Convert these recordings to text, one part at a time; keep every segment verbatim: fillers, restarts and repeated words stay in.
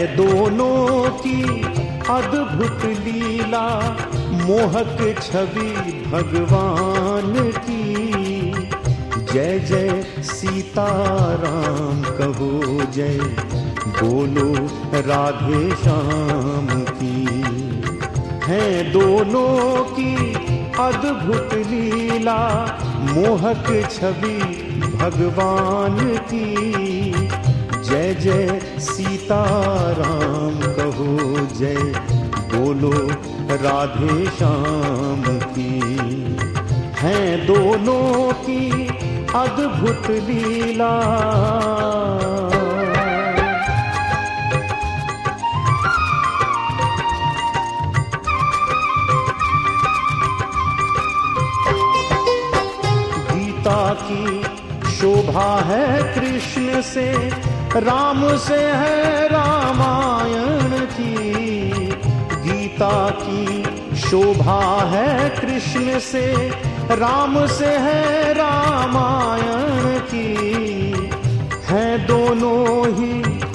दोनों की अद्भुत लीला, मोहक छवि भगवान की। जय जय सीताराम कहो, जय बोलो राधे श्याम की। है दोनों की अद्भुत लीला, मोहक छवि भगवान की। जय जय सीताराम कहो, जय बोलो राधे श्याम की। है दोनों की अद्भुत लीला। गीता की शोभा है कृष्ण से, राम से है रामायण की। गीता की शोभा है कृष्ण से, राम से है रामायण की। है दोनों ही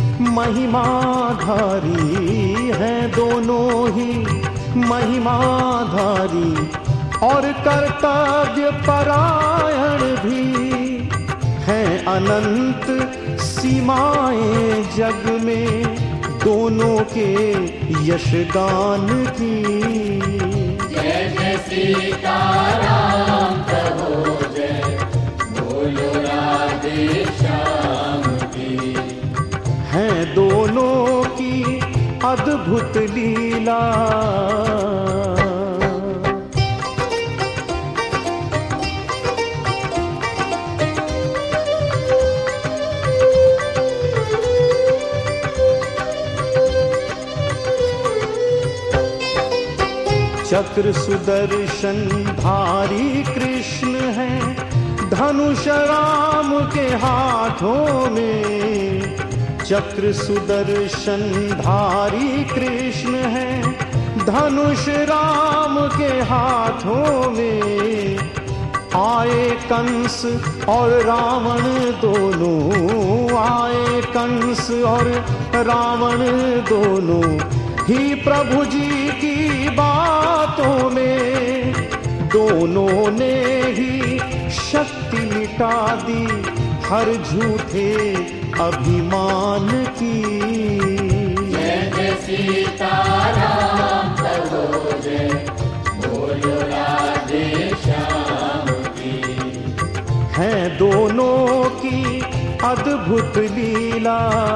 महिमाधारी, है दोनों ही महिमाधारी, और कर्तव्य परायण भी। है अनंत सीमाएं जग में दोनों के यशगान की। जय जय सीताराम कहो, जय बोलो राधे श्याम की। है दोनों की अद्भुत लीला। चक्र सुदर्शन धारी कृष्ण है, धनुष राम के हाथों में। चक्र सुदर्शन धारी कृष्ण है, धनुष राम के हाथों में। आए कंस और रावण दोनों, आए कंस और रावण दोनों ही प्रभु जी की बातों में। दोनों ने ही शक्ति मिटा दी हर झूठे अभिमान की। जय जय सीताराम कहो, जय बोलो राधे श्याम की। है दोनों की अद्भुत लीला।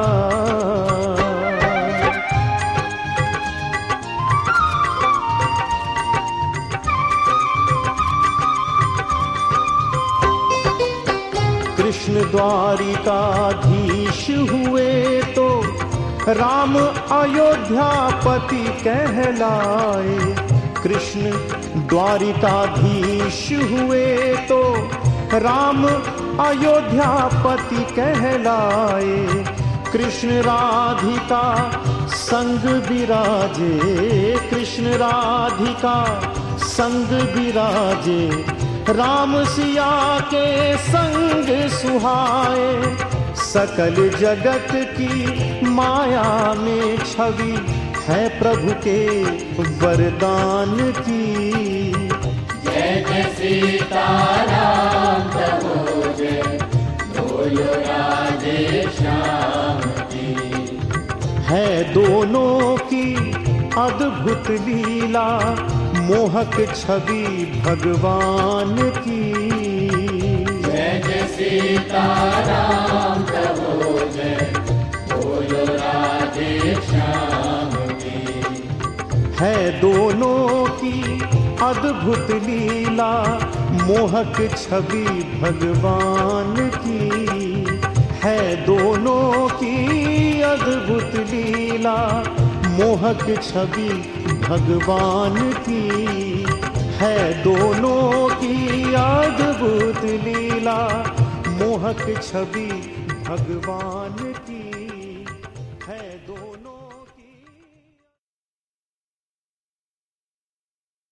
कृष्ण द्वारिकाधीश हुए तो राम अयोध्यापति कहलाए। कृष्ण द्वारिकाधीश हुए तो राम अयोध्यापति कहलाए। कृष्ण राधिका संग विराजे, कृष्ण राधिका संग विराजे। राम सिया के संग सुहाए। सकल जगत की माया में छवि है प्रभु के वरदान की। जय जय सीताराम कहो, जय बोलो राधे श्याम की। है दोनों की अद्भुत लीला, मोहक छवि भगवान की। जय जय सीताराम कहो, जय बोलो राधे श्याम की। है दोनों की अद्भुत लीला, मोहक छवि भगवान की। है दोनों की अद्भुत लीला, मोहक छवि भगवान की। है दोनों की अद्भुत लीला, मोहक छवि भगवान